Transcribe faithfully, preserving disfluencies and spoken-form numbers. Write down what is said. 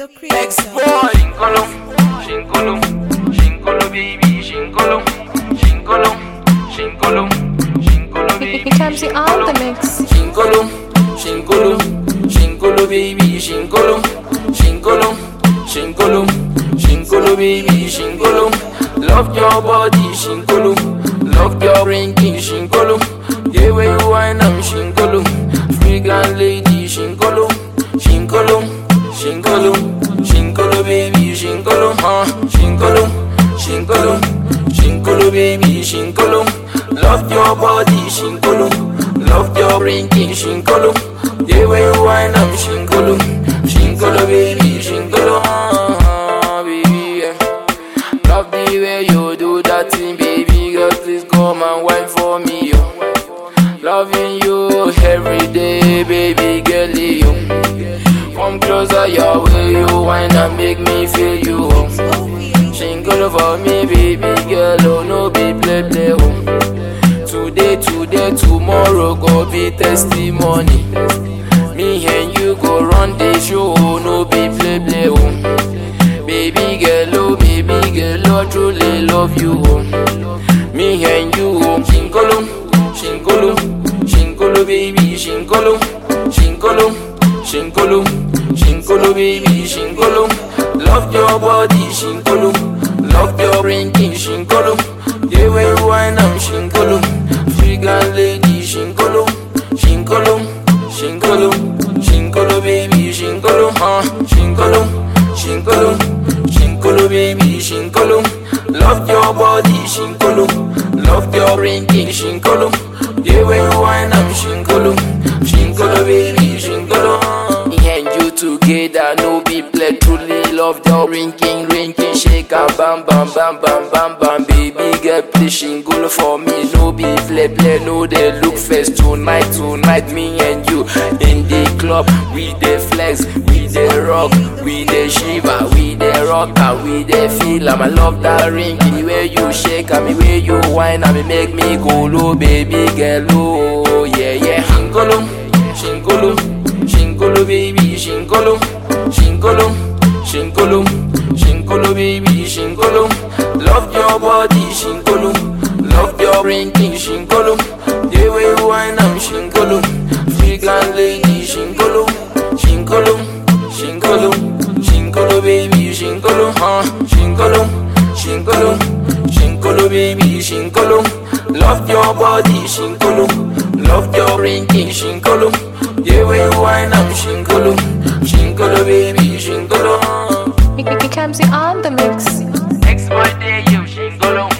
the creator. Boy, Shinkolo, Shinkolo, Shinkolo, baby, Shinkolo, Shinkolo, Shinkolo, Shinkolo, baby, Kamsi on the mix. Shinkolo, Shinkolo, Shinkolo, baby, Shinkolo, Shinkolo, Shinkolo, Shinkolo, baby, Shinkolo. Love your body, Shinkolo. Love your ringing, Shinkolo. The way you whine, I'm Shinkolo. Fragrant lady, Shinkolo, Shinkolo, Shinkolo, Shinkolo, baby, Shinkolo, huh? Shinkolo, Shinkolo, Shinkolo, baby, Shinkolo. Love your body, Shinkolo. Love your ringing, Shinkolo. The way you whine, I'm Shinkolo, Shinkolo, baby, Shinkolo, huh, baby, yeah. Love the way you do that thing, baby girl. Please come and whine for me, yo. Loving you every day, baby girl, you. Come closer, your way you whine and make me feel you. Oh. Shinkolo for me, baby girl, oh no be play play. Oh. Today, today, tomorrow go be testimony. Me and you go run the show, oh no be play play. Oh. Baby girl, oh baby girl, oh truly love you. Oh. Me and you, oh Shinkolo, Shinkolo, Shinkolo, baby, Shinkolo, Shinkolo, Shinkolo, Shinkolo, baby, Shinkolo. Love your body, Shinkolo. Love your ringing, Shinkolo. The way you whine, I'm Shinkolo. Fragrant lady, Shinkolo, Shinkolo, Shinkolo, Shinkolo, baby, Shinkolo, huh? Shinkolo, Shinkolo, Shinkolo, baby, Shinkolo. Love your body, Shinkolo. Love your ringing, Shinkolo. The way you whine, I'm Shinkolo, Shinkolo, baby, Shinkolo. Me and you together, no be play. Truly love your ringing, ringing, shake and bam, bam, bam, bam, bam, bam. Baby girl, play Shinkolo for me. No be play, play, no they look first. Tonight, tonight, me and you in the club. We dey flex, we dey rock, we dey shiver, we dey rock and we dey feel. I'ma love that ringing, the way you shake and the way you whine and me make me go low, baby girl, oh yeah, yeah. Shinkolo, Shinkolo, Shinkolo, baby, Shinkolo, Shinkolo, Shinkolo, Shinkolo, baby, Shinkolo. Love your body, Shinkolo. Love your ringing, Shinkolo. The way you whine, I'm Shinkolo. Fragrant lady, Shinkolo, Shinkolo, Shinkolo, Shinkolo, baby, Shinkolo, huh? Shinkolo, Shinkolo, Shinkolo, baby, Shinkolo. Love your body, Shinkolo. Love your ringing, Shinkolo. The way you whine, I'm Shinkolo. Shinkolo, baby, Shinkolo. Kamsi on the mix. Next birthday, you Shinkolo.